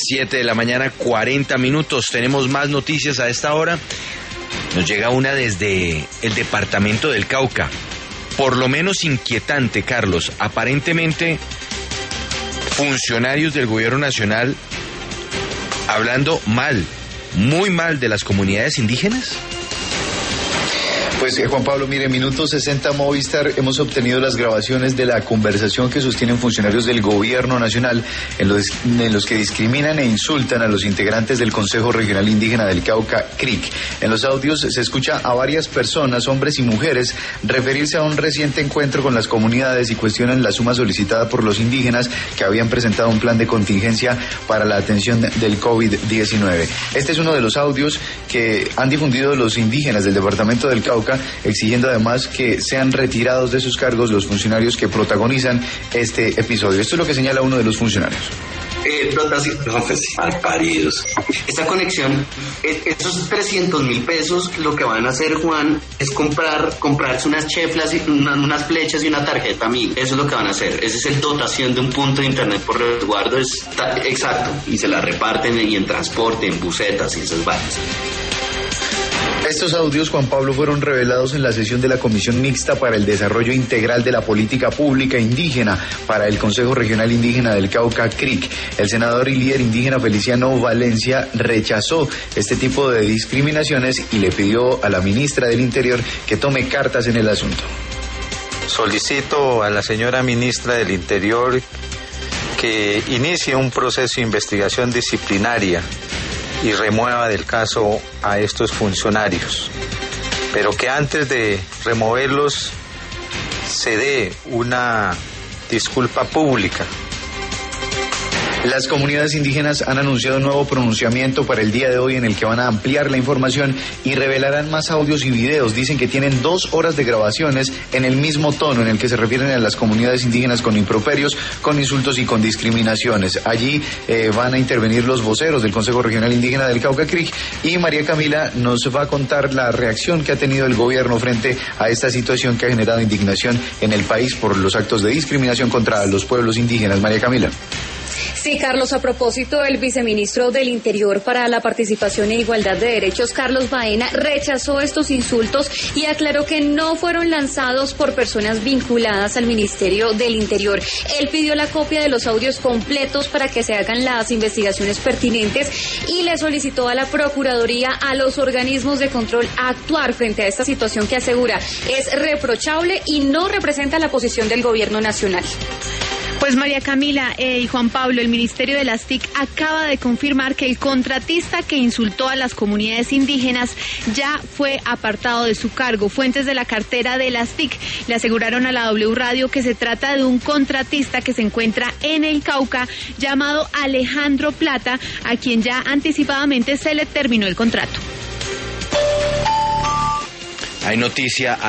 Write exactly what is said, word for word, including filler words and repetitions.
Siete de la mañana, cuarenta minutos. Tenemos más noticias a esta hora. Nos llega una desde el departamento del Cauca. Por lo menos inquietante, Carlos. Aparentemente, funcionarios del gobierno nacional hablando mal, muy mal de las comunidades indígenas. Pues eh, Juan Pablo, mire, minuto sesenta Movistar, hemos obtenido las grabaciones de la conversación que sostienen funcionarios del gobierno nacional en los, en los que discriminan e insultan a los integrantes del Consejo Regional Indígena del Cauca, C R I C. En los audios se escucha a varias personas, hombres y mujeres, referirse a un reciente encuentro con las comunidades y cuestionan la suma solicitada por los indígenas que habían presentado un plan de contingencia para la atención del COVID diecinueve. Este es uno de los audios que han difundido los indígenas del departamento del Cauca, exigiendo además que sean retirados de sus cargos los funcionarios que protagonizan este episodio. Esto es lo que señala uno de los funcionarios. Eh, malparidos. Esta conexión, esos trescientos mil pesos, lo que van a hacer, Juan, es comprar, comprarse unas cheflas, una, unas flechas y una tarjeta amiga. Eso es lo que van a hacer. Esa es el dotación de un punto de internet por resguardo. Es exacto. Y se la reparten y en transporte, en busetas y esas vainas. Estos audios, Juan Pablo, fueron revelados en la sesión de la Comisión Mixta para el Desarrollo Integral de la Política Pública Indígena para el Consejo Regional Indígena del Cauca, C R I C. El senador y líder indígena Feliciano Valencia rechazó este tipo de discriminaciones y le pidió a la ministra del Interior que tome cartas en el asunto. Solicito a la señora ministra del Interior que inicie un proceso de investigación disciplinaria y remueva del caso a estos funcionarios, pero que antes de removerlos se dé una disculpa pública. Las comunidades indígenas han anunciado un nuevo pronunciamiento para el día de hoy en el que van a ampliar la información y revelarán más audios y videos. Dicen que tienen dos horas de grabaciones en el mismo tono en el que se refieren a las comunidades indígenas con improperios, con insultos y con discriminaciones. Allí eh, van a intervenir los voceros del Consejo Regional Indígena del Cauca, C R I C, y María Camila nos va a contar la reacción que ha tenido el gobierno frente a esta situación que ha generado indignación en el país por los actos de discriminación contra los pueblos indígenas. María Camila. Sí, Carlos, a propósito, el viceministro del Interior para la Participación e Igualdad de Derechos, Carlos Baena, rechazó estos insultos y aclaró que no fueron lanzados por personas vinculadas al Ministerio del Interior. Él pidió la copia de los audios completos para que se hagan las investigaciones pertinentes y le solicitó a la Procuraduría, a los organismos de control, a actuar frente a esta situación que asegura es reprochable y no representa la posición del gobierno nacional. Pues María Camila eh, y Juan Pablo, el Ministerio de las T I C acaba de confirmar que el contratista que insultó a las comunidades indígenas ya fue apartado de su cargo. Fuentes de la cartera de las T I C le aseguraron a la W Radio que se trata de un contratista que se encuentra en el Cauca llamado Alejandro Plata, a quien ya anticipadamente se le terminó el contrato. Hay noticia